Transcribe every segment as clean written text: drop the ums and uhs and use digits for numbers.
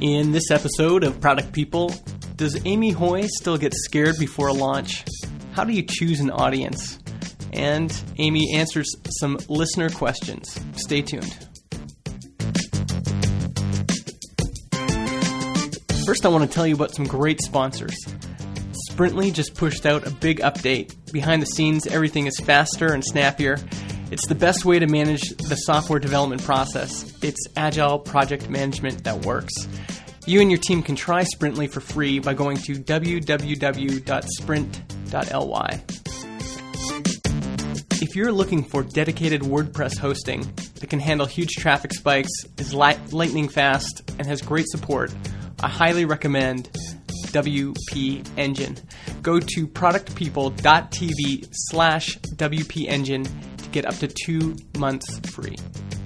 In this episode of Product People, does Amy Hoy still get scared before a launch? How do you choose an audience? And Amy answers some listener questions. Stay tuned. First, I want to tell you about some great sponsors. Sprintly just pushed out a big update. Behind the scenes, everything is faster and snappier. It's the best way to manage the software development process. It's agile project management that works. You and your team can try Sprintly for free by going to www.sprint.ly. If you're looking for dedicated WordPress hosting that can handle huge traffic spikes, is lightning fast, and has great support, I highly recommend WP Engine. Go to productpeople.tv/WP Engine to get up to 2 months free.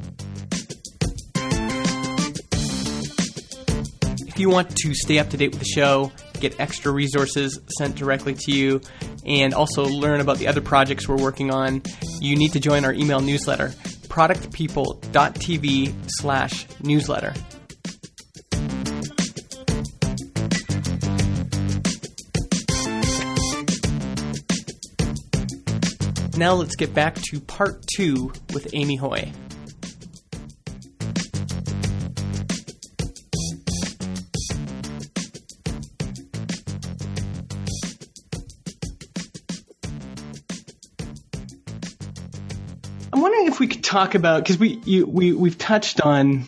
If you want to stay up to date with the show, get extra resources sent directly to you, and also learn about the other projects we're working on, you need to join our email newsletter, productpeople.tv/newsletter. Now let's get back to part 2 with Amy Hoy. I'm wondering if we could talk about, because we've touched on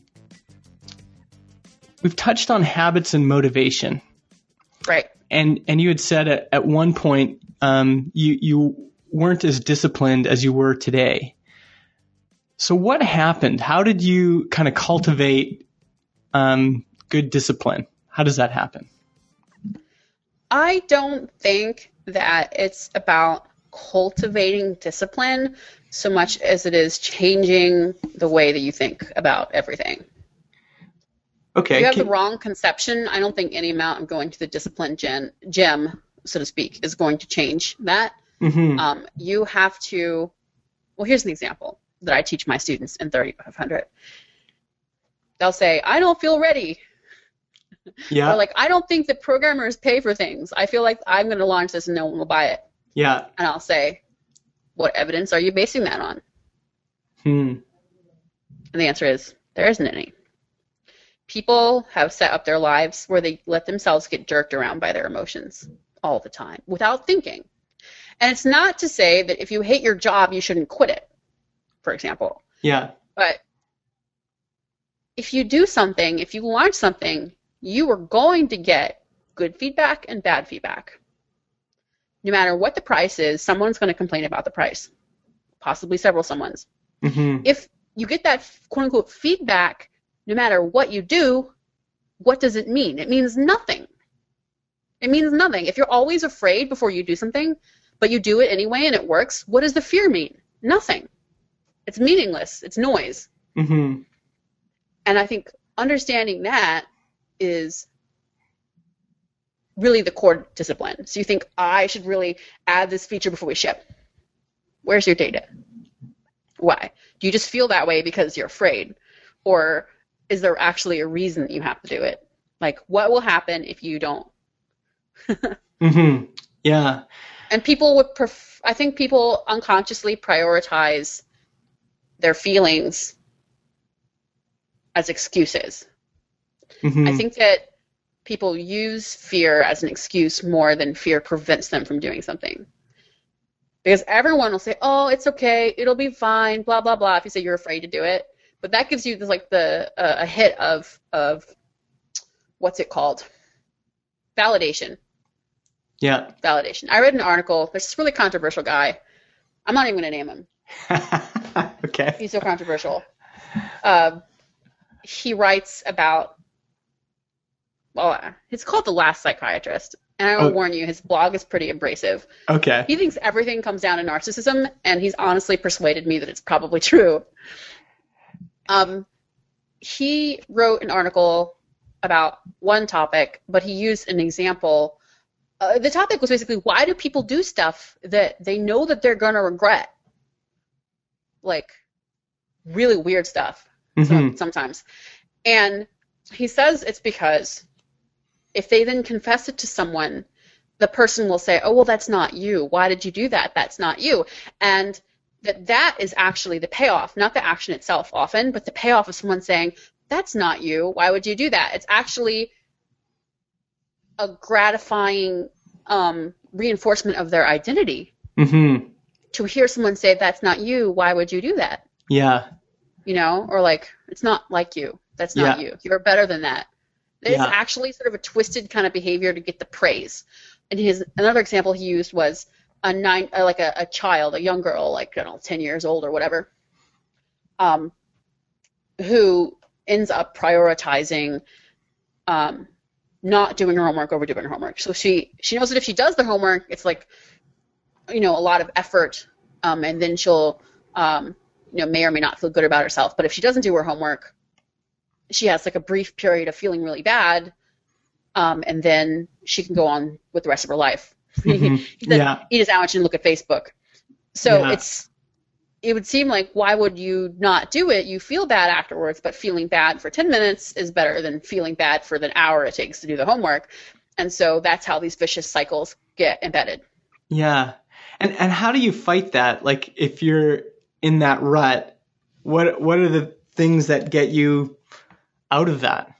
habits and motivation, right? And you had said at one point you weren't as disciplined as you were today. So what happened? How did you kind of cultivate good discipline? How does that happen? I don't think that it's about cultivating discipline so much as it is changing the way that you think about everything. Okay. If you have the wrong conception, I don't think any amount of going to the discipline gym, so to speak, is going to change that. Mm-hmm. You have to, well, here's an example that I teach my students in 3500. They'll say, I don't feel ready. Yeah. Or like, I don't think that programmers pay for things. I feel like I'm going to launch this and no one will buy it. Yeah. And I'll say, what evidence are you basing that on? And the answer is, there isn't any. People have set up their lives where they let themselves get jerked around by their emotions all the time without thinking. And it's not to say that if you hate your job, you shouldn't quit it, for example. Yeah. But if you do something, if you launch something, you are going to get good feedback and bad feedback. No matter what the price is, someone's going to complain about the price, possibly several someones. Mm-hmm. If you get that quote-unquote feedback, no matter what you do, what does it mean? It means nothing. It means nothing. If you're always afraid before you do something, but you do it anyway and it works, what does the fear mean? Nothing. It's meaningless. It's noise. Mm-hmm. And I think understanding that is really the core discipline. So you think, I should really add this feature before we ship. Where's your data? Why? Do you just feel that way because you're afraid? Or is there actually a reason that you have to do it? Like, what will happen if you don't? Mm-hmm. Yeah. And people would I think people unconsciously prioritize their feelings as excuses. Mm-hmm. I think that people use fear as an excuse more than fear prevents them from doing something. Because everyone will say, oh, it's okay, it'll be fine, blah, blah, blah, if you say you're afraid to do it. But that gives you a hit of what's it called? Validation. Yeah. Validation. I read an article. There's this really controversial guy. I'm not even going to name him. Okay. He's so controversial. He writes about, well, it's called The Last Psychiatrist. And I will warn you, his blog is pretty abrasive. Okay. He thinks everything comes down to narcissism, and he's honestly persuaded me that it's probably true. He wrote an article about one topic, but he used an example. The topic was basically, why do people do stuff that they know that they're going to regret? Like, really weird stuff sometimes. And He says it's because if they then confess it to someone, the person will say, oh, well, that's not you. Why did you do that? That's not you. And that is actually the payoff, not the action itself often, but the payoff of someone saying, that's not you. Why would you do that? It's actually a gratifying reinforcement of their identity. Mm-hmm. To hear someone say, that's not you, why would you do that? Yeah. You know, or like, it's not like you. That's not you. You're better than that. It's actually sort of a twisted kind of behavior to get the praise. And another example he used was a child, a young girl, like, I don't know, 10 years old or whatever, who ends up prioritizing not doing her homework over doing her homework. So she knows that if she does the homework, it's like, you know, a lot of effort, and then she'll, you know, may or may not feel good about herself. But if she doesn't do her homework, she has like a brief period of feeling really bad, and then she can go on with the rest of her life. Mm-hmm. Eat a sandwich and look at Facebook. So it would seem like, why would you not do it? You feel bad afterwards, but feeling bad for 10 minutes is better than feeling bad for the hour it takes to do the homework. And so that's how these vicious cycles get embedded. Yeah. And how do you fight that? Like, if you're in that rut, what are the things that get you out of that?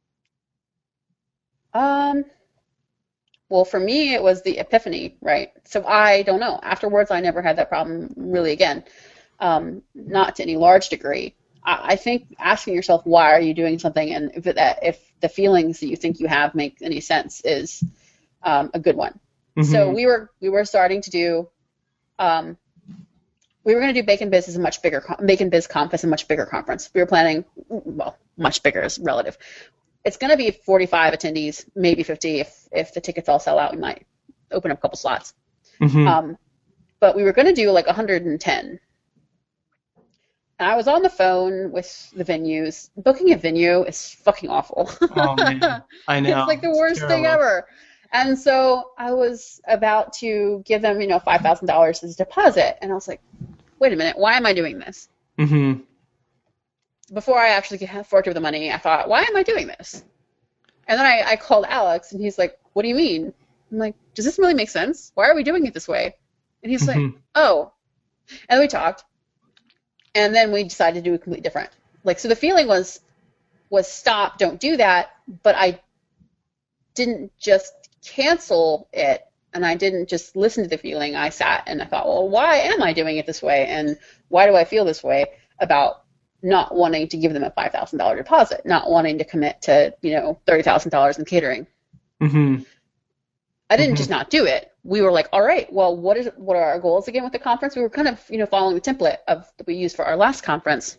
Well, for me, it was the epiphany, right? So I don't know. Afterwards, I never had that problem really again, not to any large degree. I think asking yourself, why are you doing something, and if the feelings that you think you have make any sense is a good one. Mm-hmm. So we were starting to do, we were going to do Bacon Biz as a much bigger, Bacon Biz Conf as a much bigger conference. We were planning, well, much bigger is relative. It's going to be 45 attendees, maybe 50 if the tickets all sell out. We might open up a couple slots. Mm-hmm. But we were going to do like 110. And I was on the phone with the venues. Booking a venue is fucking awful. Oh, man. I know. It's like the worst thing ever. And so I was about to give them, you know, $5,000 as a deposit. And I was like, wait a minute, why am I doing this? Mm-hmm. Before I actually forked over the money, I thought, why am I doing this? And then I called Alex, and he's like, what do you mean? I'm like, does this really make sense? Why are we doing it this way? And he's like, oh. And we talked. And then we decided to do it completely different. Like, so the feeling was stop, don't do that, but I didn't just cancel it, and I didn't just listen to the feeling. I sat and I thought, well, why am I doing it this way? And why do I feel this way about not wanting to give them a $5,000 deposit, not wanting to commit to, you know, $30,000 in catering? Mm-hmm. I didn't just not do it. We were like, all right, well, what are our goals again with the conference? We were kind of, you know, following the template that we used for our last conference.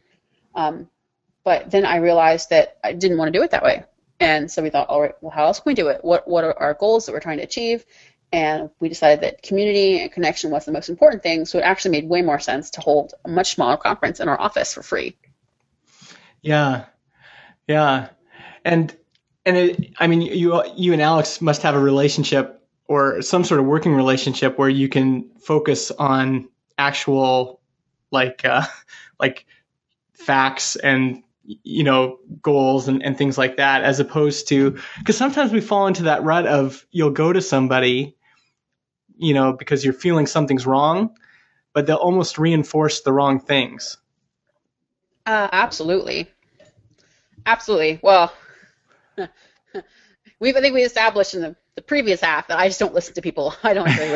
But then I realized that I didn't want to do it that way. And so we thought, all right, well, how else can we do it? What are our goals that we're trying to achieve? And we decided that community and connection was the most important thing. So it actually made way more sense to hold a much smaller conference in our office for free. Yeah. Yeah. And I mean, you and Alex must have a relationship or some sort of working relationship where you can focus on actual like facts and, you know, goals and things like that, as opposed to, because sometimes we fall into that rut of you'll go to somebody, you know, because you're feeling something's wrong, but they'll almost reinforce the wrong things. Absolutely. Well, I think we established in the previous half that I just don't listen to people I don't agree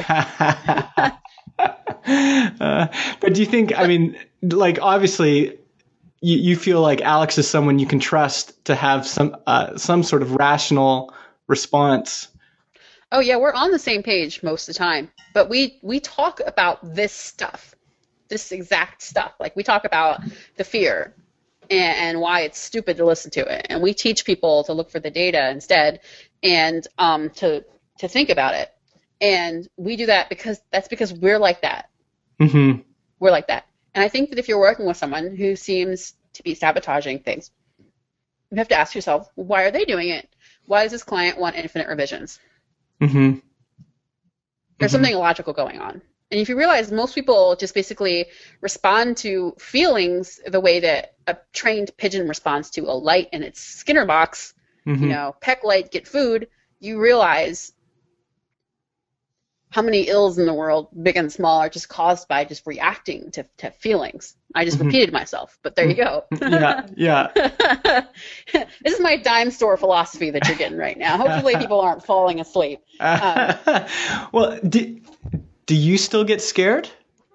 with. But do you think, I mean, like, obviously you feel like Alex is someone you can trust to have some sort of rational response. Oh yeah, we're on the same page most of the time, but we talk about this stuff, this exact stuff. Like, we talk about the fear and why it's stupid to listen to it, and we teach people to look for the data instead, and to think about it. And we do that because we're like that. Mm-hmm. We're like that. And I think that if you're working with someone who seems to be sabotaging things, you have to ask yourself, why are they doing it? Why does this client want infinite revisions? Mm-hmm. There's something illogical going on. And if you realize most people just basically respond to feelings the way that a trained pigeon responds to a light in its Skinner box, peck light, get food, you realize how many ills in the world, big and small, are just caused by just reacting to feelings. I just repeated myself, but there you go. Yeah. This is my dime store philosophy that you're getting right now. Hopefully people aren't falling asleep. Well, do you still get scared?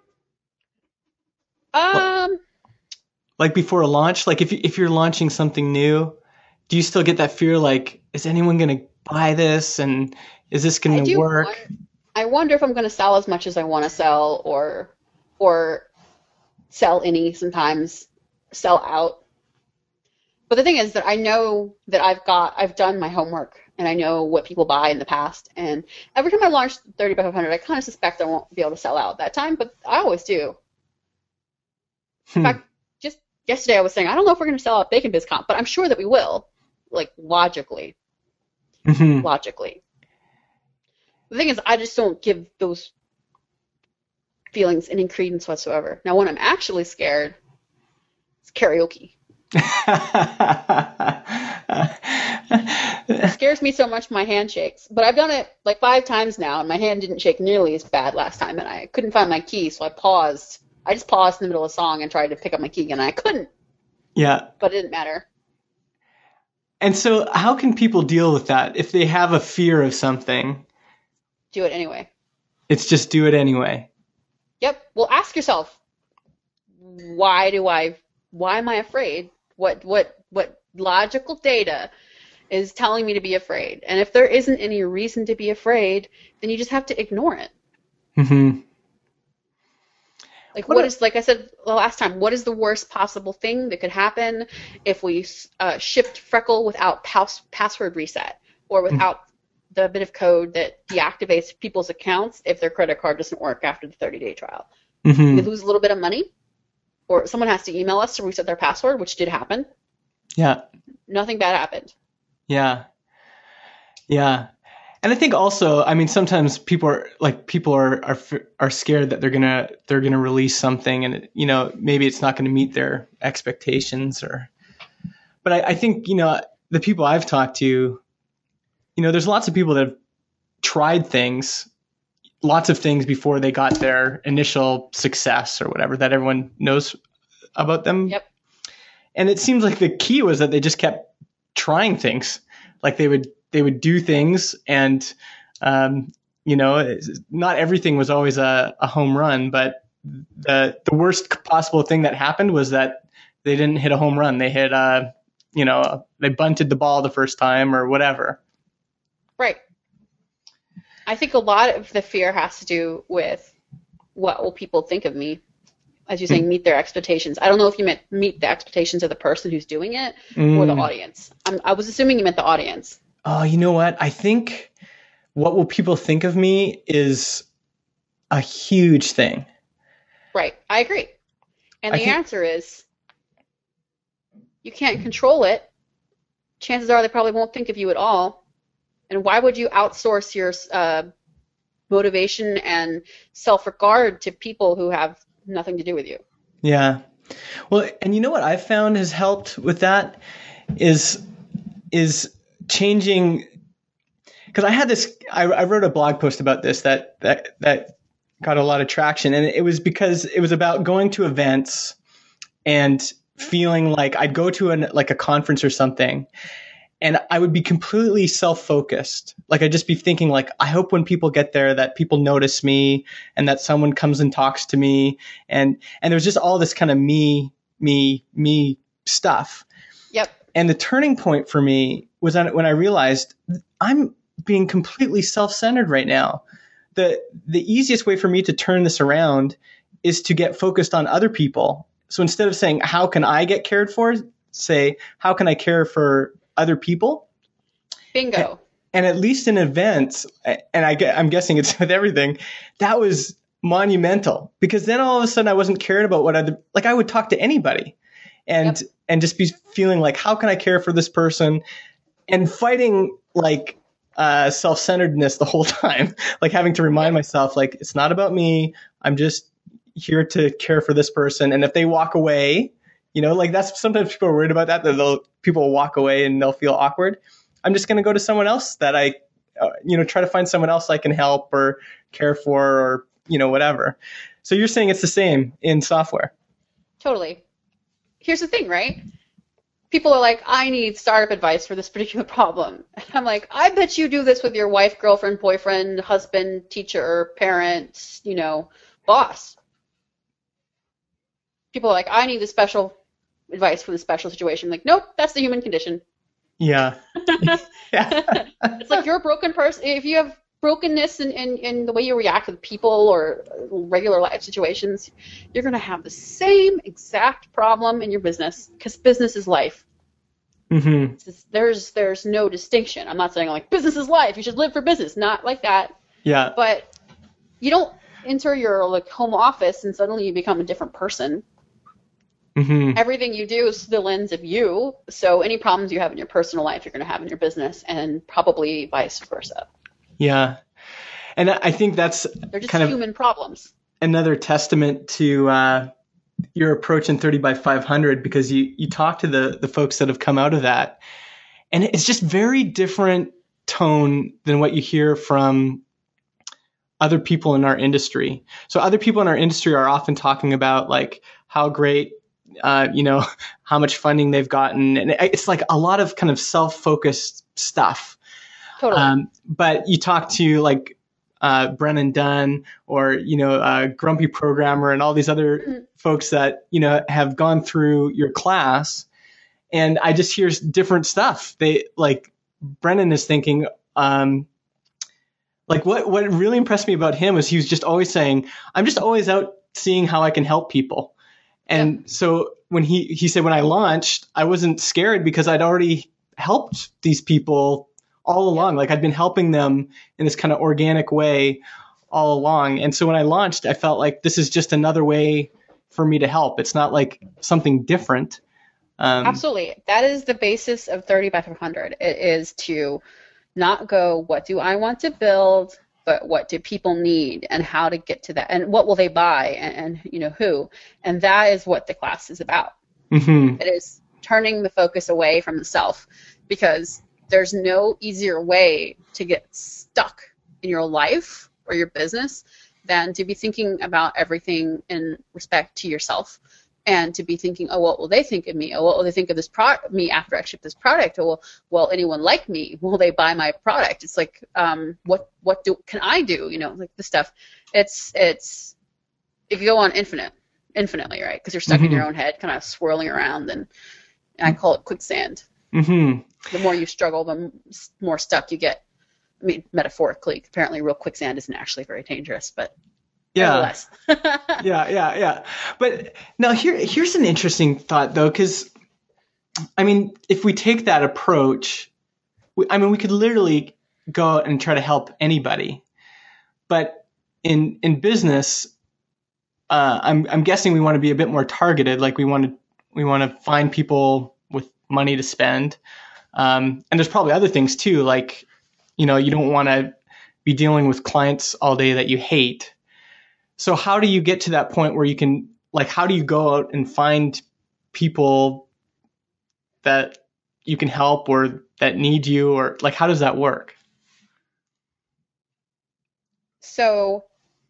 Like before a launch? Like if you're launching something new, do you still get that fear like, is anyone going to buy this? And is this going to work? I wonder if I'm going to sell as much as I want to sell, or sell any, sometimes sell out. But the thing is that I know that I've done my homework, and I know what people buy in the past. And every time I launch 30 by 500, I kind of suspect I won't be able to sell out that time, but I always do. In fact, just yesterday I was saying, I don't know if we're going to sell out Bacon Biz Comp, but I'm sure that we will, like logically. Logically. The thing is, I just don't give those feelings any credence whatsoever. Now, when I'm actually scared, it's karaoke. It scares me so much my hand shakes. But I've done it like 5 times now, and my hand didn't shake nearly as bad last time, and I couldn't find my key, so I paused. I just paused in the middle of a song and tried to pick up my key, and I couldn't. Yeah. But it didn't matter. And so how can people deal with that if they have a fear of something? Do it anyway. It's just do it anyway. Yep. Well, ask yourself, why am I afraid? What logical data is telling me to be afraid? And if there isn't any reason to be afraid, then you just have to ignore it. Like like I said the last time, what is the worst possible thing that could happen if we shipped Freckle without password reset, or without the bit of code that deactivates people's accounts if their credit card doesn't work after the 30-day trial? We lose a little bit of money, or someone has to email us to reset their password, which did happen. Yeah. Nothing bad happened. Yeah. And I think also, I mean, sometimes people are scared that they're gonna release something, and maybe it's not going to meet their expectations, but I think the people I've talked to, there's lots of people that have tried lots of things before they got their initial success or whatever that everyone knows about them. Yep. And it seems like the key was that they just kept trying things. Like they would do things, and not everything was always a home run, but the worst possible thing that happened was that they didn't hit a home run. They hit they bunted the ball the first time or whatever. Right. I think a lot of the fear has to do with what will people think of me. As you're saying, meet their expectations. I don't know if you meant meet the expectations of the person who's doing it or the audience. I was assuming you meant the audience. Oh, you know what? I think what will people think of me is a huge thing. Right. I agree. And the answer is you can't control it. Chances are they probably won't think of you at all. And why would you outsource your motivation and self-regard to people who have nothing to do with you? Yeah. Well, and you know what I've found has helped with that is changing, because I had this, I wrote a blog post about this that got a lot of traction, and it was because it was about going to events and feeling like I'd go to a conference or something, and I would be completely self-focused. Like I'd just be thinking like, I hope when people get there that people notice me and that someone comes and talks to me. And there was just all this kind of me stuff. Yep. And the turning point for me was when I realized I'm being completely self-centered right now. The easiest way for me to turn this around is to get focused on other people. So instead of saying, how can I get cared for? Say, how can I care for other people? Bingo. And at least in events, and I'm guessing it's with everything, that was monumental, because then all of a sudden I wasn't caring about I would talk to anybody and just be feeling like, how can I care for this person? And fighting like self-centeredness the whole time, like having to remind myself, like, it's not about me. I'm just here to care for this person. And if they walk away, like that's sometimes people are worried about that people will walk away and they'll feel awkward. I'm just going to go to someone else that I, try to find someone else I can help or care for or, whatever. So you're saying it's the same in software. Totally. Here's the thing, right? People are like, I need startup advice for this particular problem. And I'm like, I bet you do this with your wife, girlfriend, boyfriend, husband, teacher, parent, boss. People are like, I need the special advice for the special situation. I'm like, nope, that's the human condition. Yeah. Yeah. It's like you're a broken person. If you have brokenness in the way you react with people or regular life situations, you're going to have the same exact problem in your business because business is life. Mm-hmm. There's no distinction. I'm not saying like business is life. You should live for business. Not like that. Yeah. But you don't enter your like home office and suddenly you become a different person. Mm-hmm. Everything you do is through the lens of you. So any problems you have in your personal life, you're going to have in your business, and probably vice versa. Yeah. And I think they're just kind human problems. Another testament to your approach in 30 by 500, because you talk to the folks that have come out of that, and it's just very different tone than what you hear from other people in our industry. So other people in our industry are often talking about like how great, how much funding they've gotten. And it's like a lot of kind of self-focused stuff. Totally. But you talk to like Brennan Dunn or, Grumpy Programmer and all these other folks that, have gone through your class, and I just hear different stuff. They like Brennan is thinking, like what really impressed me about him was he was just always saying, I'm just always out seeing how I can help people. And so when he said, when I launched, I wasn't scared because I'd already helped these people all along. Like I'd been helping them in this kind of organic way all along. And so when I launched, I felt like this is just another way for me to help. It's not like something different. Absolutely. That is the basis of 30 by 500. It is to not go, what do I want to build, but what do people need and how to get to that and what will they buy and who. And that is what the class is about. Mm-hmm. It is turning the focus away from the self, because there's no easier way to get stuck in your life or your business than to be thinking about everything in respect to yourself. And to be thinking, oh, what will they think of me? Oh, what will they think of this me after I ship this product? Or will anyone like me? Will they buy my product? It's like, what can I do? Like this stuff. It's if you go on infinitely, right? Because you're stuck in your own head, kind of swirling around, and I call it quicksand. Mm-hmm. The more you struggle, the more stuck you get. I mean, metaphorically. Apparently, real quicksand isn't actually very dangerous, but. Yeah. Yeah. But now here's an interesting thought, though, because, I mean, if we take that approach, we could literally go out and try to help anybody. But in business, I'm guessing we want to be a bit more targeted. Like we want to find people with money to spend. And there's probably other things too, like, you don't want to be dealing with clients all day that you hate. So how do you get to that point where you can, like, how do you go out and find people that you can help or that need you, or like, how does that work? So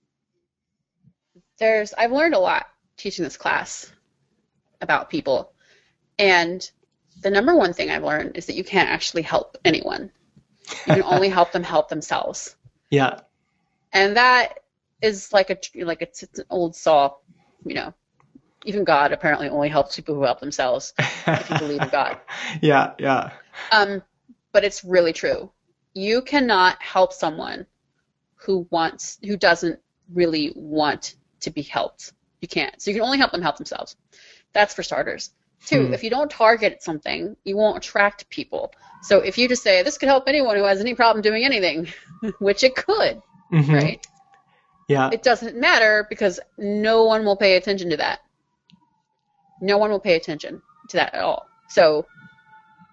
I've learned a lot teaching this class about people. And the number one thing I've learned is that you can't actually help anyone. You can only help them help themselves. Yeah. And that is like it's an old saw, even God apparently only helps people who help themselves, if you believe in God. Yeah. But it's really true. You cannot help someone who doesn't really want to be helped. You can't. So you can only help them help themselves. That's for starters. Two, if you don't target something, you won't attract people. So if you just say, this could help anyone who has any problem doing anything, which it could, right? Yeah. It doesn't matter because no one will pay attention to that. No one will pay attention to that at all. So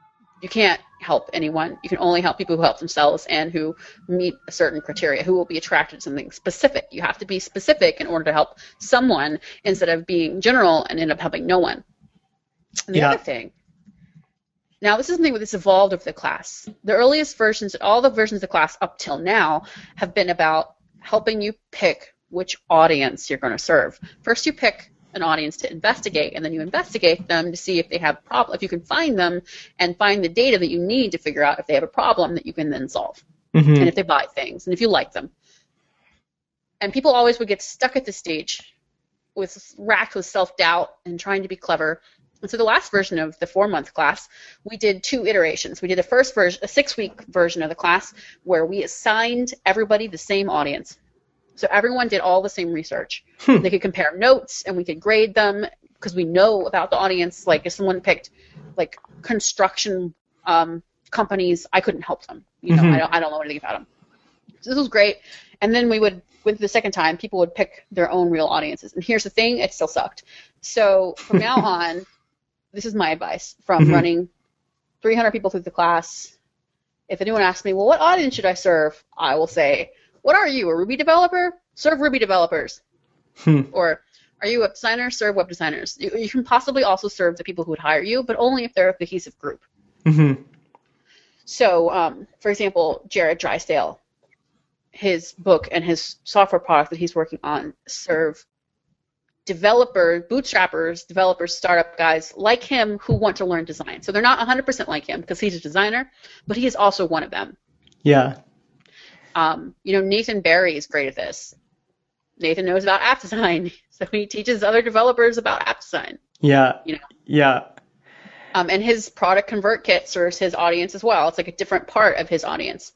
You can't help anyone. You can only help people who help themselves and who meet a certain criteria, who will be attracted to something specific. You have to be specific in order to help someone instead of being general and end up helping no one. And the other thing, now this is something that's evolved over the class. The earliest versions, all the versions of the class up till now have been about helping you pick which audience you're going to serve. First you pick an audience to investigate, and then you investigate them to see if they have problem, if you can find them and find the data that you need to figure out if they have a problem that you can then solve, and if they buy things, and if you like them. And people always would get stuck at this stage racked with self-doubt and trying to be clever. And so the last version of the 4-month class, we did 2 iterations. We did the first version, a 6-week version of the class, where we assigned everybody the same audience. So everyone did all the same research. They could compare notes, and we could grade them because we know about the audience. Like if someone picked like construction companies, I couldn't help them. You know, I don't know anything about them. So this was great. And then we would, with the second time, people would pick their own real audiences. And here's the thing, it still sucked. So from now on, this is my advice from running 300 people through the class. If anyone asks me, well, what audience should I serve? I will say, what are you, a Ruby developer? Serve Ruby developers. Or are you a web designer? Serve web designers. You can possibly also serve the people who would hire you, but only if they're a cohesive group. So, for example, Jared Drysdale, his book and his software product that he's working on serve developers, bootstrappers, developers, startup guys like him who want to learn design. So they're not 100% like him because he's a designer, but he is also one of them. Yeah. You know, Nathan Barry is great at this. Nathan knows about app design, so he teaches other developers about app design. Yeah. You know. Yeah. And his product ConvertKit serves his audience as well. It's like a different part of his audience.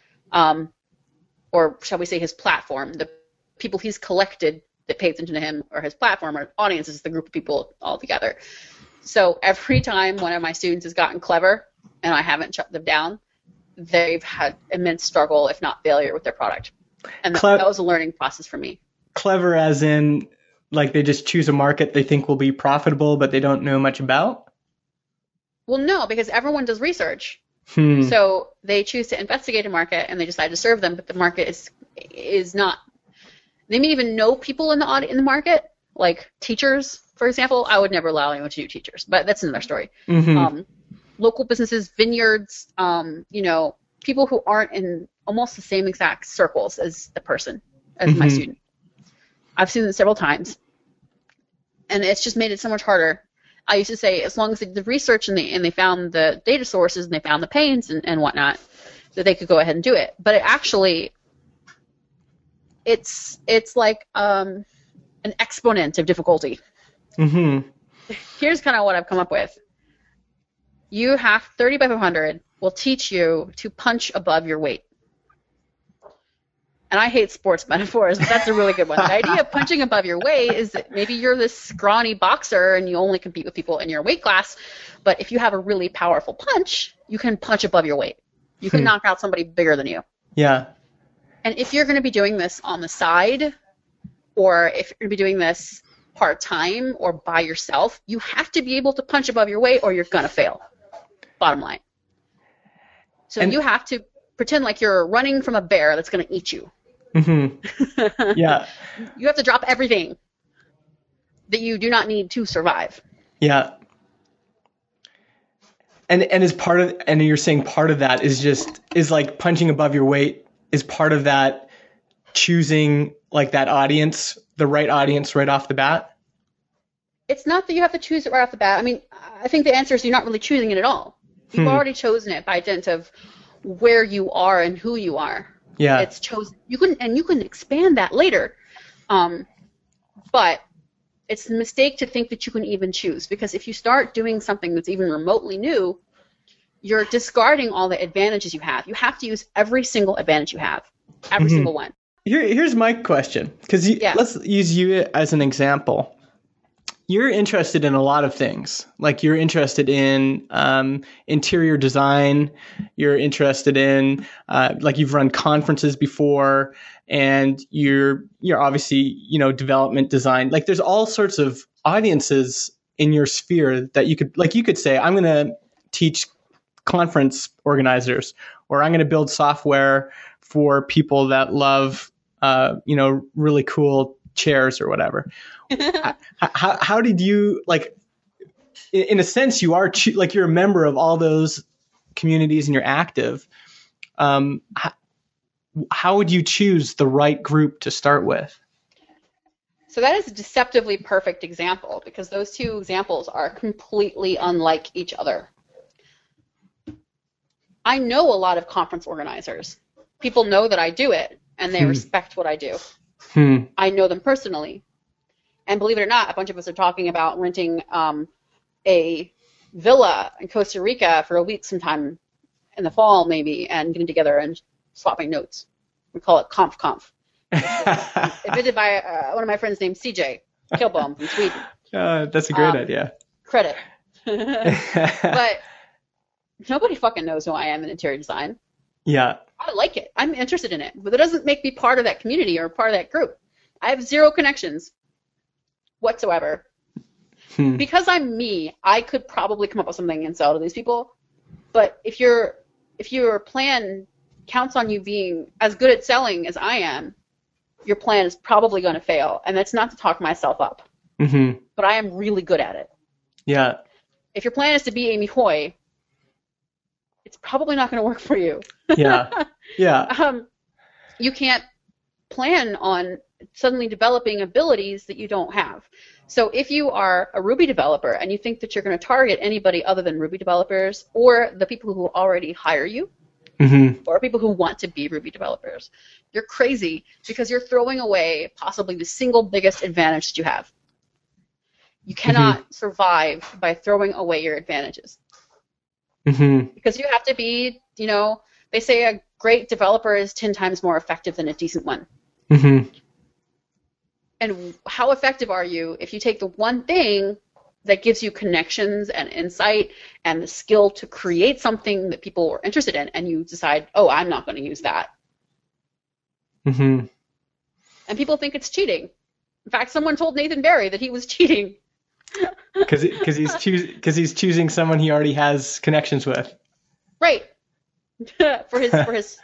Or shall we say his platform. The people he's collected that pay attention to him or his platform or audience is the group of people all together. So every time one of my students has gotten clever and I haven't shut them down, they've had immense struggle, if not failure, with their product. And that was a learning process for me. Clever as in, like, they just choose a market they think will be profitable, but they don't know much about? Well, no, because everyone does research. So they choose to investigate a market, and they decide to serve them, but the market is not. They may even know people in the market, like teachers, for example. I would never allow anyone to do teachers, but that's another story. Local businesses, vineyards, you know, people who aren't in almost the same exact circles as the person, as my student. I've seen it several times, and it's just made it so much harder. I used to say, as long as they did the research and they found the data sources and they found the pains and whatnot, that they could go ahead and do it. But it actually, it's like an exponent of difficulty. Here's kind of what I've come up with. You have 30 by 500 will teach you to punch above your weight. And I hate sports metaphors, but that's a really good one. The idea of punching above your weight is that maybe you're this scrawny boxer and you only compete with people in your weight class, but if you have a really powerful punch, you can punch above your weight. You can knock out somebody bigger than you. Yeah. And if you're going to be doing this on the side, or if you're going to be doing this part-time or by yourself, you have to be able to punch above your weight or you're going to fail. Bottom line. So you have to pretend like you're running from a bear that's going to eat you. Yeah. You have to drop everything that you do not need to survive. Yeah. And as part of, and you're saying part of that is like punching above your weight is part of that, choosing like that audience, the right audience right off the bat? It's not that you have to choose it right off the bat. I mean, I think the answer is you're not really choosing it at all. You've already chosen it by dint of where you are and who you are. Yeah. It's chosen. You can expand that later. But it's a mistake to think that you can even choose, because if you start doing something that's even remotely new, you're discarding all the advantages you have. You have to use every single advantage you have, every single one. Here's my question, because let's use you as an example. You're interested in a lot of things. Like you're interested in interior design. You're interested in like you've run conferences before, and you're obviously development design. Like there's all sorts of audiences in your sphere that you could say, I'm going to teach conference organizers, or I'm going to build software for people that love, really cool chairs or whatever. How did you, like, in a sense, you are like you're a member of all those communities and you're active. How would you choose the right group to start with? So that is a deceptively perfect example, because those two examples are completely unlike each other. I know a lot of conference organizers. People know that I do it, and they respect what I do. I know them personally. And believe it or not, a bunch of us are talking about renting a villa in Costa Rica for a week sometime in the fall, maybe, and getting together and swapping notes. We call it Conf. Invented by one of my friends named CJ Kilbom from Sweden. That's a great idea. Credit. But nobody fucking knows who I am in interior design. Yeah. I like it. I'm interested in it. But it doesn't make me part of that community or part of that group. I have zero connections whatsoever. Because I'm me, I could probably come up with something and sell to these people. But if your plan counts on you being as good at selling as I am, your plan is probably going to fail. And that's not to talk myself up. But I am really good at it. Yeah. If your plan is to be Amy Hoy, it's probably not going to work for you. Yeah. Yeah. You can't plan on suddenly developing abilities that you don't have. So if you are a Ruby developer and you think that you're going to target anybody other than Ruby developers, or the people who already hire you, or people who want to be Ruby developers, you're crazy, because you're throwing away possibly the single biggest advantage that you have. You cannot survive by throwing away your advantages. Because you have to be, they say a great developer is 10 times more effective than a decent one. And how effective are you if you take the one thing that gives you connections and insight and the skill to create something that people are interested in, and you decide, oh, I'm not going to use that. And people think it's cheating. In fact, someone told Nathan Barry that he was cheating. Because he's choosing someone he already has connections with. Right. for his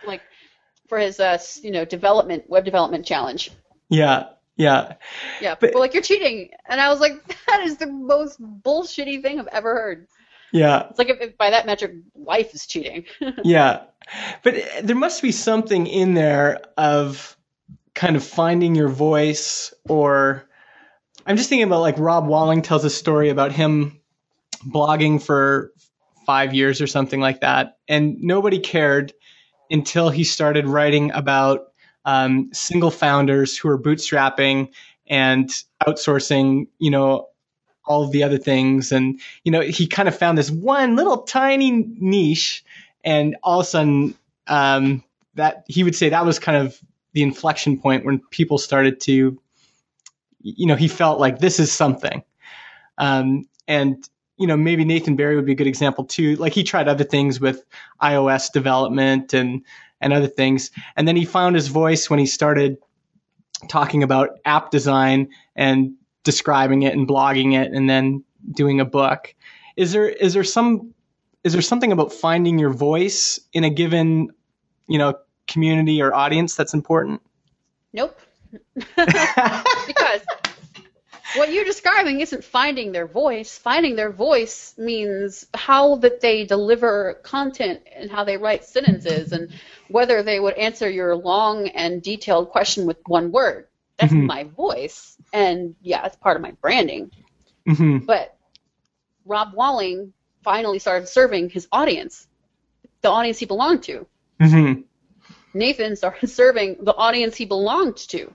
development, web development challenge. Yeah. Yeah. Yeah. People like, you're cheating. And I was like, that is the most bullshitty thing I've ever heard. Yeah. It's like, if by that metric, life is cheating. Yeah. But there must be something in there of kind of finding your voice, or I'm just thinking about, like, Rob Walling tells a story about him blogging for 5 years or something like that. And nobody cared until he started writing about single founders who are bootstrapping and outsourcing, all of the other things. And, he kind of found this one little tiny niche, and all of a sudden that he would say that was kind of the inflection point when people started to, he felt like this is something. And, maybe Nathan Barry would be a good example too. Like, he tried other things with iOS development and other things. And then he found his voice when he started talking about app design and describing it and blogging it and then doing a book. Is there something about finding your voice in a given, community or audience that's important? Nope. Because what you're describing isn't finding their voice. Finding their voice means how that they deliver content and how they write sentences and whether they would answer your long and detailed question with one word. That's my voice. And yeah, it's part of my branding. But Rob Walling finally started serving his audience, the audience he belonged to. Nathan started serving the audience he belonged to.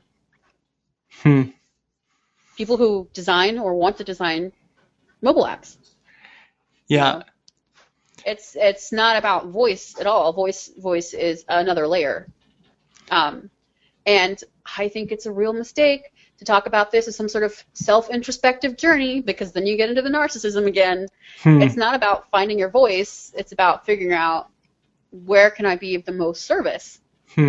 People who design or want to design mobile apps. Yeah. It's not about voice at all. Voice is another layer. And I think it's a real mistake to talk about this as some sort of self-introspective journey, because then you get into the narcissism again. It's not about finding your voice. It's about figuring out, where can I be of the most service?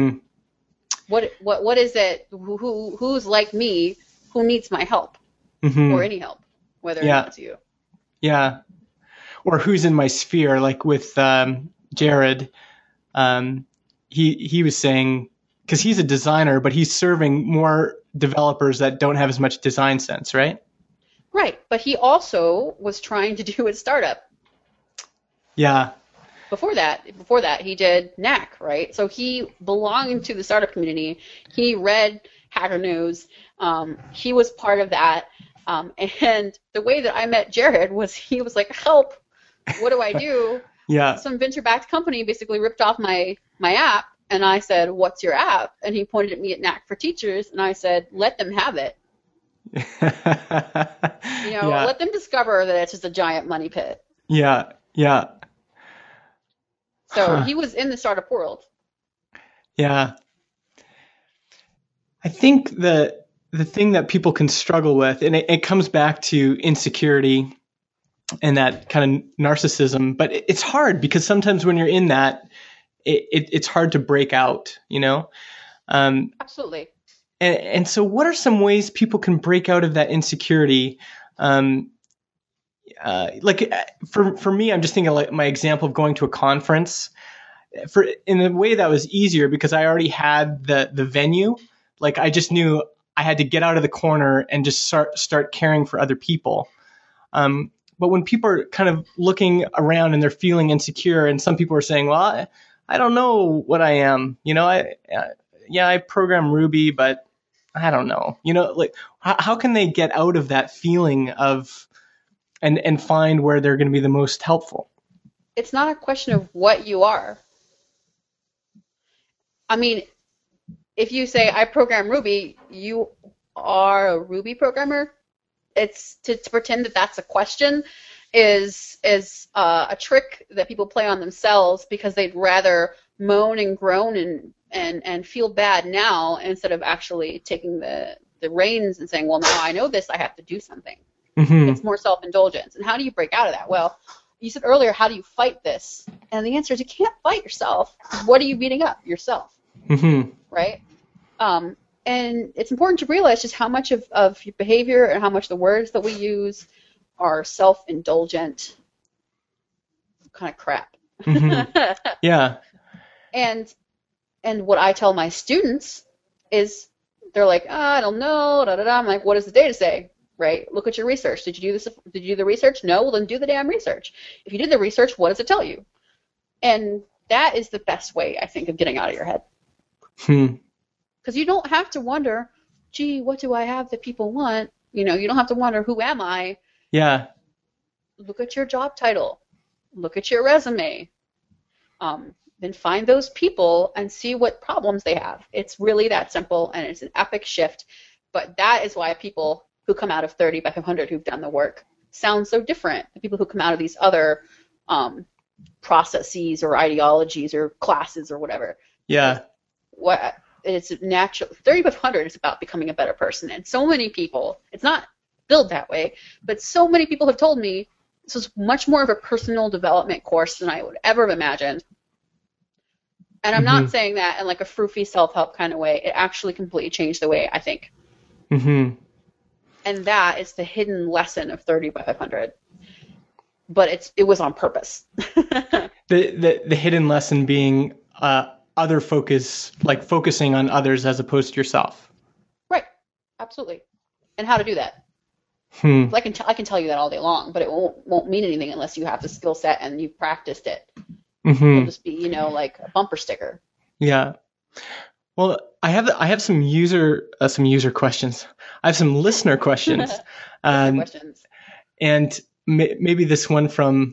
What is it? Who's like me? Who needs my help or any help, whether or not it's you? Yeah. or who's in my sphere, like with Jared. He was saying, because he's a designer, but he's serving more developers that don't have as much design sense, right? Right, but he also was trying to do a startup. Yeah. Before that, he did Knack, right? So he belonged to the startup community. He read Hacker News. He was part of that. And the way that I met Jared was he was like, help, what do I do? Yeah. Some venture-backed company basically ripped off my app, and I said, what's your app? And he pointed at me at Knack for Teachers, and I said, let them have it. Let them discover that it's just a giant money pit. Yeah, yeah. So he was in the startup world. Yeah. I think the thing that people can struggle with, and it comes back to insecurity and that kind of narcissism, but it's hard because sometimes when you're in that, it's hard to break out, Absolutely. And so what are some ways people can break out of that insecurity? Like for me, I'm just thinking like my example of going to a conference. In a way that was easier because I already had the venue. Like I just knew I had to get out of the corner and just start caring for other people. But when people are kind of looking around and they're feeling insecure, and some people are saying, well, I don't know what I am. I program Ruby, but I don't know. Like how can they get out of that feeling of and find where they're going to be the most helpful? It's not a question of what you are. I mean, if you say I program Ruby, you are a Ruby programmer. It's to pretend that that's a question is a trick that people play on themselves because they'd rather moan and groan and feel bad now instead of actually taking the reins and saying, well, now I know this, I have to do something. Mm-hmm. It's more self-indulgence. And how do you break out of that? Well, you said earlier, how do you fight this? And the answer is you can't fight yourself. What are you beating up? Yourself. Mm-hmm. Right? And it's important to realize just how much of your behavior and how much the words that we use are self-indulgent kind of crap. Mm-hmm. Yeah. And what I tell my students is they're like, I don't know, da da da. I'm like, what does the data say? Right? Look at your research. Did you do this? Did you do the research? No? Well, then do the damn research. If you did the research, what does it tell you? And that is the best way, I think, of getting out of your head. Because you don't have to wonder, gee, what do I have that people want? You don't have to wonder, who am I? Yeah. Look at your job title. Look at your resume. Then find those people and see what problems they have. It's really that simple, and it's an epic shift. But that is why people who come out of 30 by 500 who've done the work sound so different than people who come out of these other processes or ideologies or classes or whatever. Yeah. It's natural. 30 by 500 is about becoming a better person. And so many people, it's not built that way, but so many people have told me this was much more of a personal development course than I would ever have imagined. And I'm not saying that in like a froofy self-help kind of way. It actually completely changed the way I think. Mm-hmm. And that is the hidden lesson of 30 by 500. But it was on purpose. the hidden lesson being other focus, like focusing on others as opposed to yourself. Right. Absolutely. And how to do that. I can tell you that all day long, but it won't mean anything unless you have the skill set and you've practiced it. It'll just be, like a bumper sticker. Yeah. Well, I have some user questions. I have some listener questions. And maybe this one from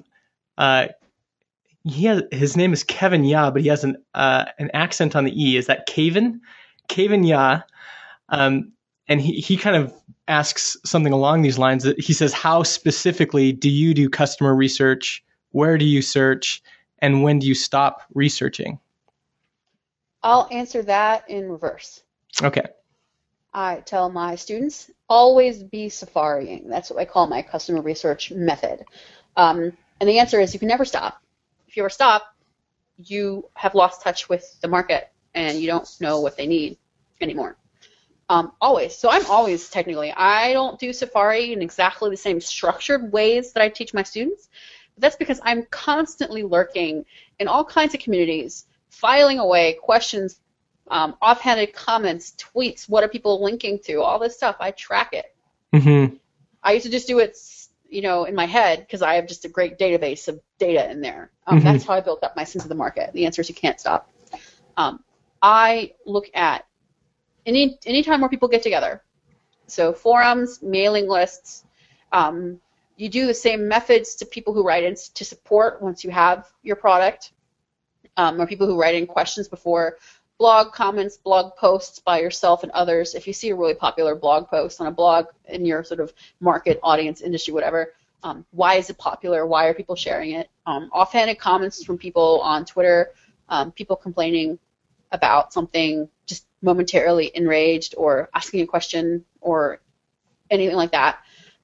his name is Kevin Ya, but he has an accent on the E. Is that Kevin? Kevin Ya. And he kind of asks something along these lines. He says, how specifically do you do customer research? Where do you search? And when do you stop researching? I'll answer that in reverse. Okay. I tell my students, always be safarying. That's what I call my customer research method. And the answer is you can never stop. If you ever stop, you have lost touch with the market and you don't know what they need anymore. Always. So I'm always technically, I don't do Safari in exactly the same structured ways that I teach my students, That's because I'm constantly lurking in all kinds of communities, filing away questions, offhanded comments, tweets, what are people linking to, all this stuff. I track it. Mm-hmm. I used to just do it, in my head because I have just a great database of data in there. That's how I built up my sense of the market. The answer is you can't stop. I look at any time where people get together. So forums, mailing lists. You do the same methods to people who write in to support once you have your product, or people who write in questions before. Blog comments, blog posts by yourself and others. If you see a really popular blog post on a blog in your sort of market, audience, industry, whatever, why is it popular? Why are people sharing it? Offhanded comments from people on Twitter, people complaining about something, just momentarily enraged or asking a question or anything like that.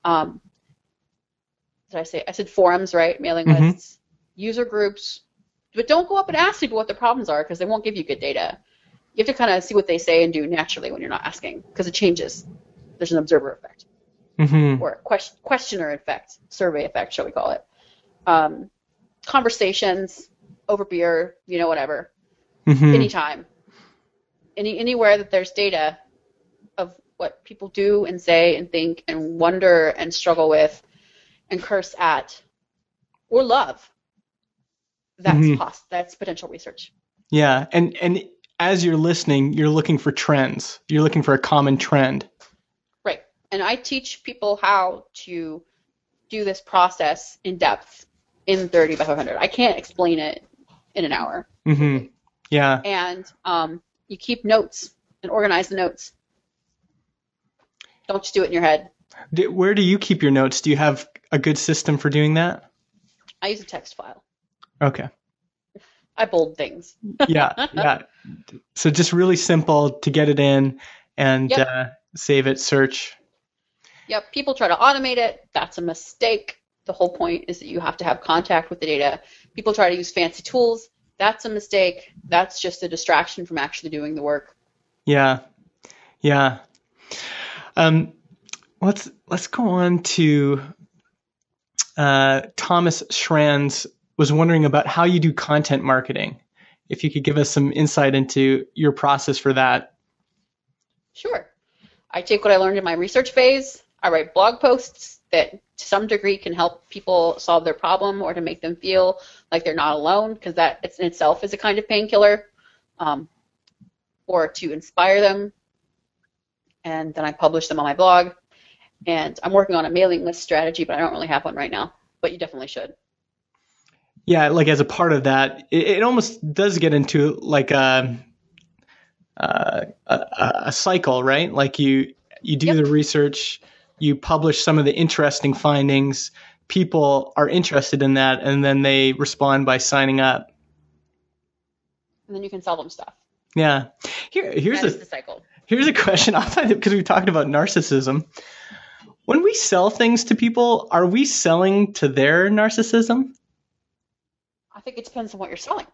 Did I say? I said forums, right? Mailing lists, user groups. But don't go up and ask people what the problems are because they won't give you good data. You have to kind of see what they say and do naturally when you're not asking because it changes. There's an observer effect or a questioner effect, survey effect, shall we call it. Conversations over beer, whatever, anytime. Anywhere that there's data of what people do and say and think and wonder and struggle with and curse at or love. That's potential research. Yeah, and as you're listening, you're looking for trends. You're looking for a common trend. Right, and I teach people how to do this process in depth in 30 by 500. I can't explain it in an hour. Mm-hmm. Yeah. And you keep notes and organize the notes. Don't just do it in your head. Where do you keep your notes? Do you have a good system for doing that? I use a text file. Okay. I bold things. Yeah. So just really simple to get it in and save it, search. Yep. People try to automate it. That's a mistake. The whole point is that you have to have contact with the data. People try to use fancy tools. That's a mistake. That's just a distraction from actually doing the work. Yeah. Let's go on to Thomas Schranz was wondering about how you do content marketing. If you could give us some insight into your process for that. Sure. I take what I learned in my research phase. I write blog posts that to some degree can help people solve their problem or to make them feel like they're not alone, because that in itself is a kind of painkiller, or to inspire them. And then I publish them on my blog. And I'm working on a mailing list strategy, but I don't really have one right now. But you definitely should. Yeah, like as a part of that, it almost does get into like a cycle, right? Like you do the research, you publish some of the interesting findings, people are interested in that, and then they respond by signing up. And then you can sell them stuff. Yeah. Here's the cycle. Here's a question, because we talked about narcissism. When we sell things to people, are we selling to their narcissism? I think it depends on what you're selling.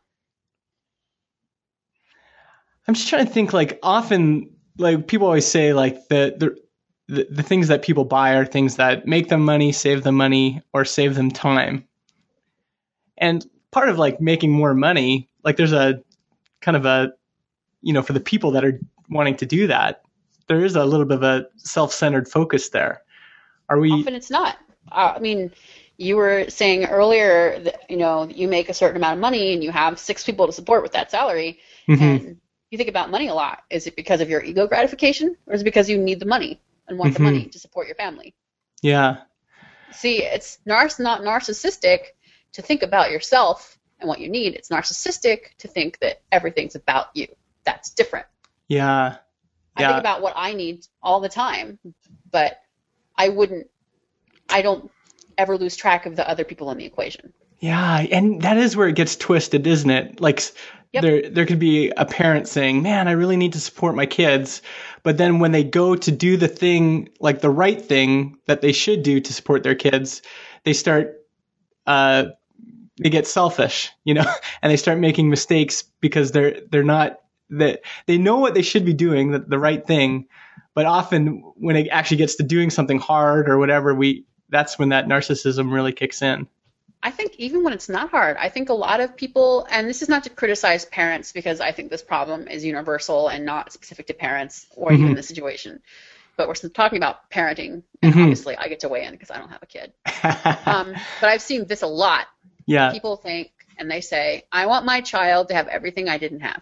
I'm just trying to think, like, often, like, people always say, like, the things that people buy are things that make them money, save them money, or save them time. And part of, like, making more money, like, there's a kind of a, for the people that are wanting to do that, there is a little bit of a self-centered focus there. Often it's not. You were saying earlier that, you make a certain amount of money and you have 6 people to support with that salary, and you think about money a lot. Is it because of your ego gratification, or is it because you need the money and want the money to support your family? Yeah. See, it's not narcissistic to think about yourself and what you need. It's narcissistic to think that everything's about you. That's different. Yeah. I think about what I need all the time, but I don't ever lose track of the other people in the equation. Yeah, and that is where it gets twisted, isn't it? Like, there could be a parent saying, man, I really need to support my kids. But then when they go to do the thing, like the right thing that they should do to support their kids, they start, they get selfish, and they start making mistakes because they're not, that they know what they should be doing, the right thing. But often when it actually gets to doing something hard or whatever, that's when that narcissism really kicks in. I think even when it's not hard, I think a lot of people, and this is not to criticize parents because I think this problem is universal and not specific to parents or even the situation, but we're talking about parenting, and obviously I get to weigh in because I don't have a kid. But I've seen this a lot. Yeah. People think, and they say, I want my child to have everything I didn't have.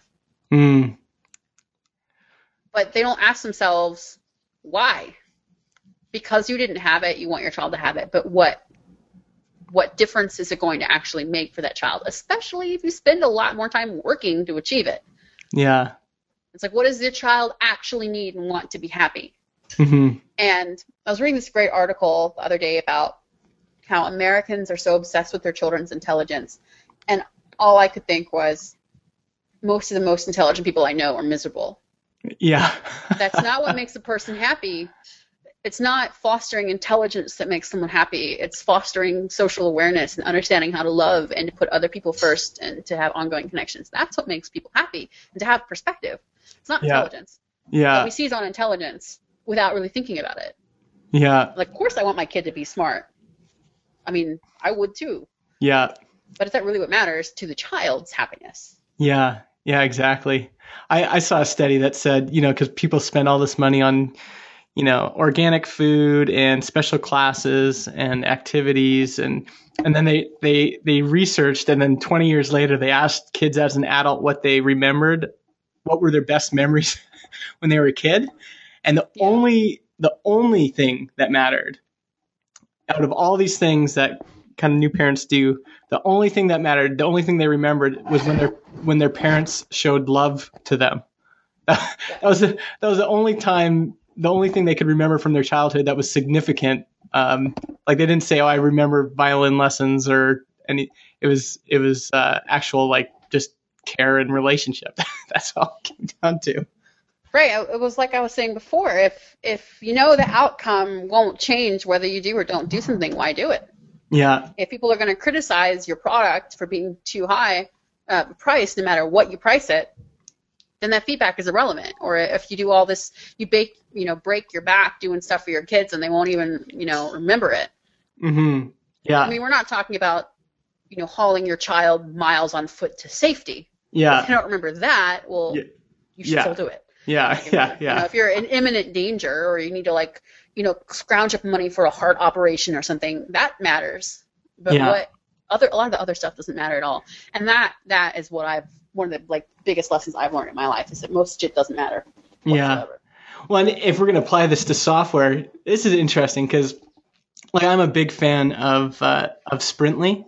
But they don't ask themselves, why? Because you didn't have it, you want your child to have it, but what difference is it going to actually make for that child, especially if you spend a lot more time working to achieve it? Yeah. It's like, what does your child actually need and want to be happy? And I was reading this great article the other day about how Americans are so obsessed with their children's intelligence, and all I could think was most of the most intelligent people I know are miserable. Yeah. That's not what makes a person happy. It's not fostering intelligence that makes someone happy. It's fostering social awareness and understanding how to love and to put other people first and to have ongoing connections. That's what makes people happy, and to have perspective. It's not intelligence. Yeah. What we seize on intelligence without really thinking about it. Yeah. Like, of course I want my kid to be smart. I mean, I would too. Yeah. But is that really what matters to the child's happiness? Yeah. Yeah, exactly. I saw a study that said, because people spend all this money on organic food and special classes and activities, and then they researched, and then 20 years later they asked kids as an adult what they remembered, what were their best memories when they were a kid, and the only thing that mattered out of all these things that kind of new parents do, the only thing that mattered, the only thing they remembered was when their parents showed love to them. That was the only time. The only thing they could remember from their childhood that was significant, like they didn't say, "Oh, I remember violin lessons," or any. It was actual, like, just care and relationship. That's all it came down to. Right. It was like I was saying before. If you know the outcome won't change whether you do or don't do something, why do it? Yeah. If people are going to criticize your product for being too high priced, no matter what you price it, then that feedback is irrelevant. Or if you do all this, you break your back doing stuff for your kids and they won't even, remember it. Yeah. I mean, we're not talking about, hauling your child miles on foot to safety. Yeah. If you don't remember that, well, you should still do it. Yeah. Yeah. If you're in imminent danger or you need to scrounge up money for a heart operation or something, that matters. But a lot of the other stuff doesn't matter at all. And that is what one of the biggest lessons I've learned in my life is that most shit doesn't matter whatsoever. Yeah. Well, and if we're going to apply this to software, this is interesting because I'm a big fan of Sprintly.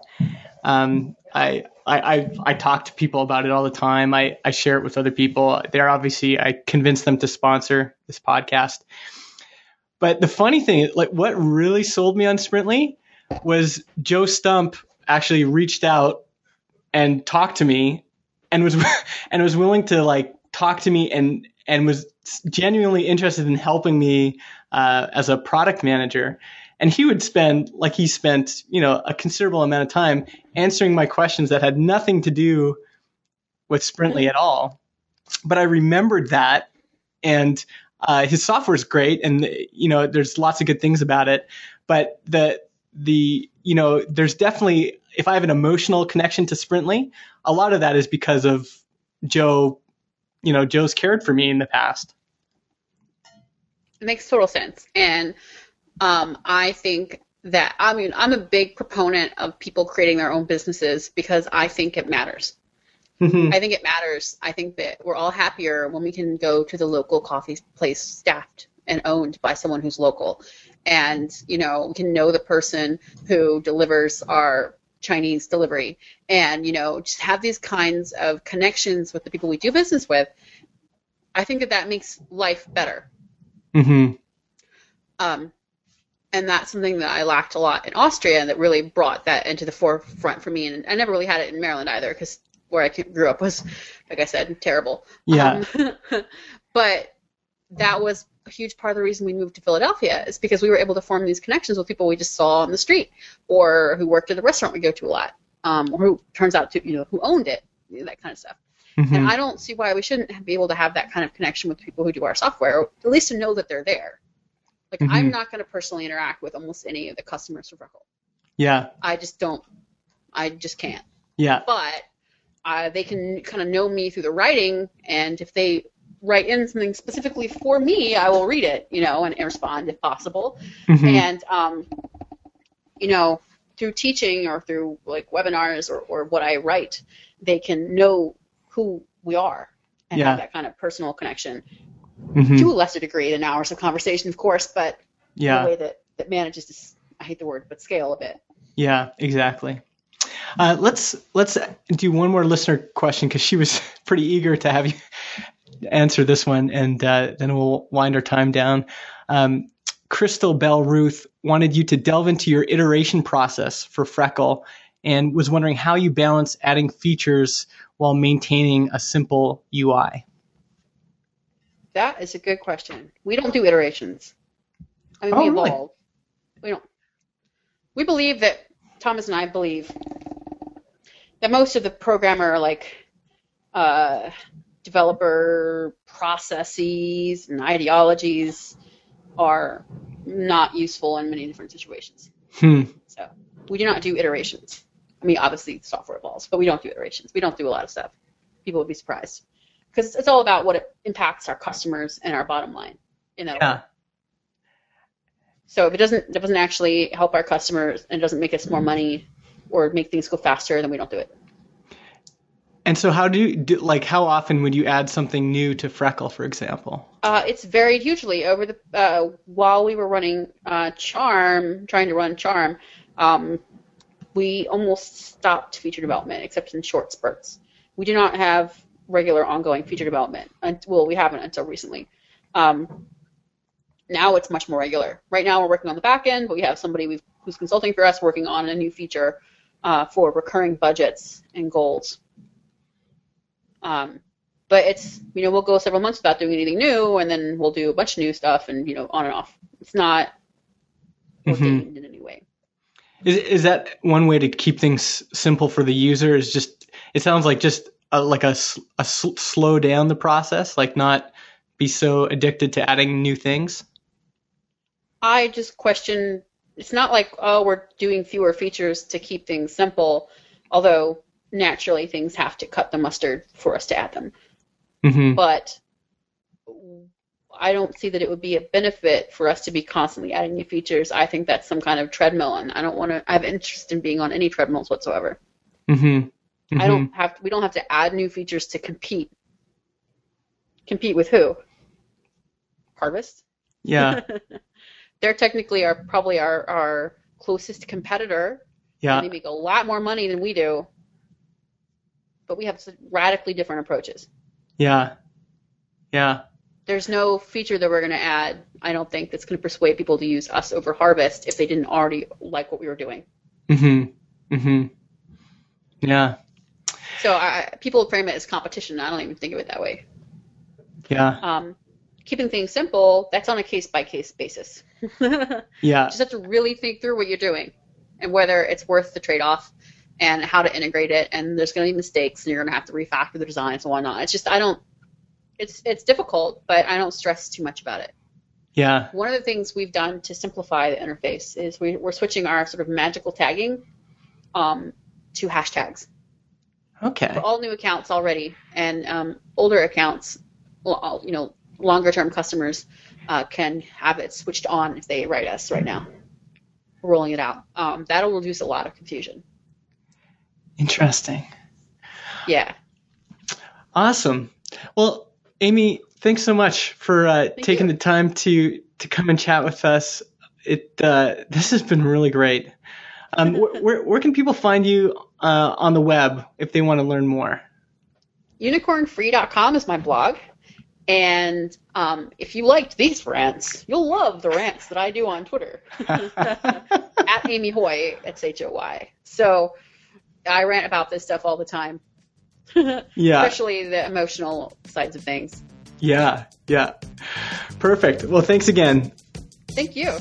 I talk to people about it all the time. I share it with other people. I convince them to sponsor this podcast. But the funny thing is, what really sold me on Sprintly was Joe Stump actually reached out and talked to me and was willing to talk to me and was genuinely interested in helping me as a product manager. And he would spent a considerable amount of time answering my questions that had nothing to do with Sprintly at all. But I remembered that, and his software is great, and there's lots of good things about it. But there's definitely, if I have an emotional connection to Sprintly, a lot of that is because of Joe. Joe's cared for me in the past. It makes total sense, and I think that, I'm a big proponent of people creating their own businesses because I think it matters. I think it matters. I think that we're all happier when we can go to the local coffee place staffed and owned by someone who's local. And, we can know the person who delivers our Chinese delivery and, just have these kinds of connections with the people we do business with. I think that makes life better. And that's something that I lacked a lot in Austria, and that really brought that into the forefront for me. And I never really had it in Maryland either, because where I grew up was, like I said, terrible. Yeah. But that was a huge part of the reason we moved to Philadelphia, is because we were able to form these connections with people we just saw on the street, or who worked at the restaurant we go to a lot, or who turns out to, who owned it, that kind of stuff. And I don't see why we shouldn't be able to have that kind of connection with people who do our software, or at least to know that they're there. I'm not going to personally interact with almost any of the customers for Freckle. Yeah. I just don't I just can't. Yeah. But they can kind of know me through the writing, and if they write in something specifically for me, I will read it, and respond if possible. Mm-hmm. And, through teaching or through like webinars or what I write, they can know who we are and have that kind of personal connection to a lesser degree than hours of conversation, of course, but in a way that manages to, I hate the word, but scale a bit. Yeah, exactly. Let's do one more listener question because she was pretty eager to have you answer this one, and then we'll wind our time down. Crystal Bell Ruth wanted you to delve into your iteration process for Freckle and was wondering how you balance adding features while maintaining a simple UI. That is a good question. We don't do iterations. I mean, we evolve. Really? We don't. We believe that, Thomas and I believe, that most of the programmer, developer processes and ideologies are not useful in many different situations. So we do not do iterations. I mean, obviously software evolves, but we don't do iterations. We don't do a lot of stuff. People would be surprised because it's all about what it impacts our customers and our bottom line. Way. So if it doesn't actually help our customers and doesn't make us more money or make things go faster, then we don't do it. And so how often would you add something new to Freckle, for example? It's varied hugely. Over the while we were running trying to run Charm, we almost stopped feature development, except in short spurts. We do not have regular ongoing feature development. Well, we haven't until recently. Now it's much more regular. Right now we're working on the back end, but we have somebody who's consulting for us working on a new feature for recurring budgets and goals. But it's, we'll go several months without doing anything new, and then we'll do a bunch of new stuff and, on and off. It's not ordained in any way. Is that one way to keep things simple for the user? Is just, it sounds like just slow down the process, like not be so addicted to adding new things? I just question, it's not like, we're doing fewer features to keep things simple, although naturally things have to cut the mustard for us to add them. Mm-hmm. But I don't see that it would be a benefit for us to be constantly adding new features. I think that's some kind of treadmill, and I have interest in being on any treadmills whatsoever. Mm-hmm. Mm-hmm. We don't have to add new features to compete. Compete with who? Harvest? Yeah. They're technically probably our closest competitor. Yeah. And they make a lot more money than we do. But we have radically different approaches. Yeah. Yeah. There's no feature that we're going to add, I don't think, that's going to persuade people to use us over Harvest if they didn't already like what we were doing. Mm-hmm. Mm-hmm. Yeah. So people frame it as competition. I don't even think of it that way. Yeah. Keeping things simple, that's on a case-by-case basis. Yeah. You just have to really think through what you're doing and whether it's worth the trade-off and how to integrate it. And there's going to be mistakes, and you're going to have to refactor the designs and whatnot. It's just, it's difficult, but I don't stress too much about it. Yeah. One of the things we've done to simplify the interface is we're switching our sort of magical tagging to hashtags. Okay. For all new accounts already, and older accounts, longer-term customers can have it switched on if they write us right now. We're rolling it out. That'll reduce a lot of confusion. Interesting. Yeah. Awesome. Well, Amy, thanks so much for taking the time to come and chat with us. This has been really great. Where can people find you on the web if they want to learn more? Unicornfree.com is my blog. And if you liked these rants, you'll love the rants that I do on Twitter. At Amy Hoy, HOY. So I rant about this stuff all the time. Yeah. Especially the emotional sides of things. Yeah, yeah. Perfect. Well, thanks again. Thank you.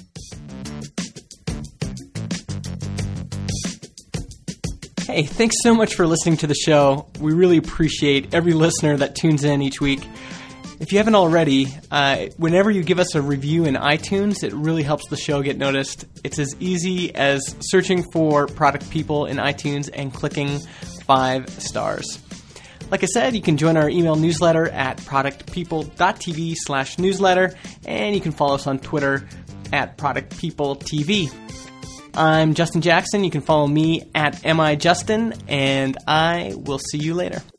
Hey, thanks so much for listening to the show. We really appreciate every listener that tunes in each week. If you haven't already, whenever you give us a review in iTunes, it really helps the show get noticed. It's as easy as searching for Product People in iTunes and clicking 5 stars. Like I said, you can join our email newsletter at productpeople.tv/newsletter, and you can follow us on Twitter at productpeopletv. I'm Justin Jackson. You can follow me at MIJustin, and I will see you later.